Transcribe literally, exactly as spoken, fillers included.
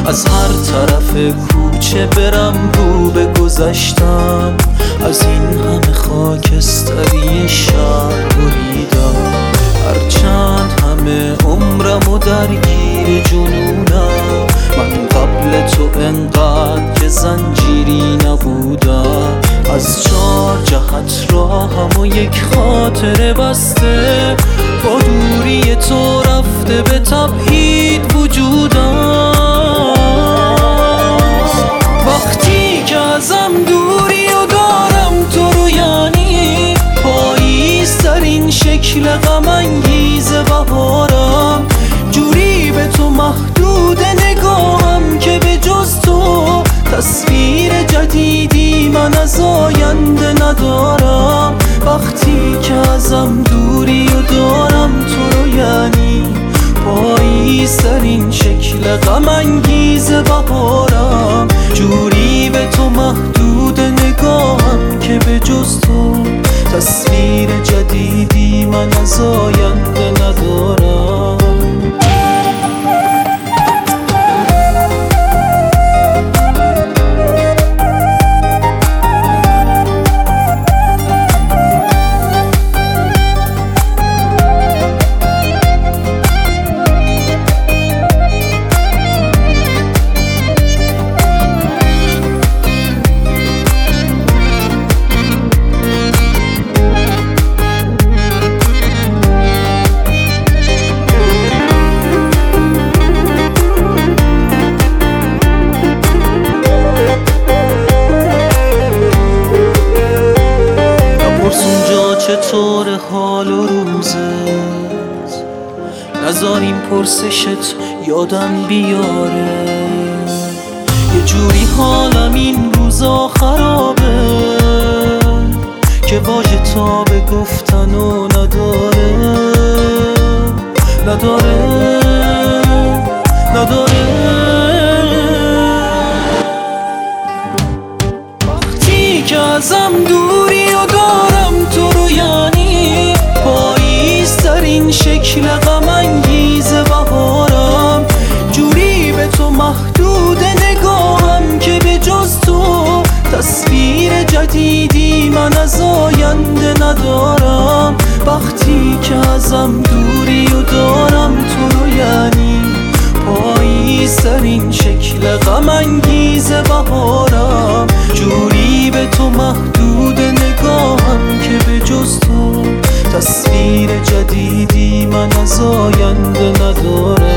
از هر طرف کوچه برم رو به گذشتم، از این همه خاکستری شهر بریدم. هرچند همه عمرم و درگیر جنونم، من قبل تو انقدر که زنجیری نبودم. از چار جهت راهم و یک خاطره بسته، با دوری تو رفته به تبعید وجودم. وقتی که ازم دوری و دارم تو رو، یعنی پاییزترین شکل غم انگیز بهارم. جوری به تو محدود نگاهم که به جز تو تصویر جدیدی من از آینده ندارم. وقتی که ازم دوری و دارم تو رو، یعنی پاییزترین شکل غم انگیز بهارم. جوری به تو محدود نگاهم که به جز تو تصویر جدیدی من از آینده ندارم. چطور حال و روزت، نذار این پرسشت یادم بیاره. یه جوری حالم این روزا خرابه که واژه تا به گفتن و نداره نداره نداره. وقتی که ازم دوری و دارم تو رو، یعنی پاییزترین شکل غم انگیز بهارم. جوری به تو محدود نگاهم که به جز تو تصویر جدیدی من از آینده ندارم. وقتی که ازم دوری و دارم تو رو، یعنی پاییزترین شکل غم انگیز بهارم. جوری به تو محدود نگاهم که به جز تو تصویر جدیدی من از آینده ندارم.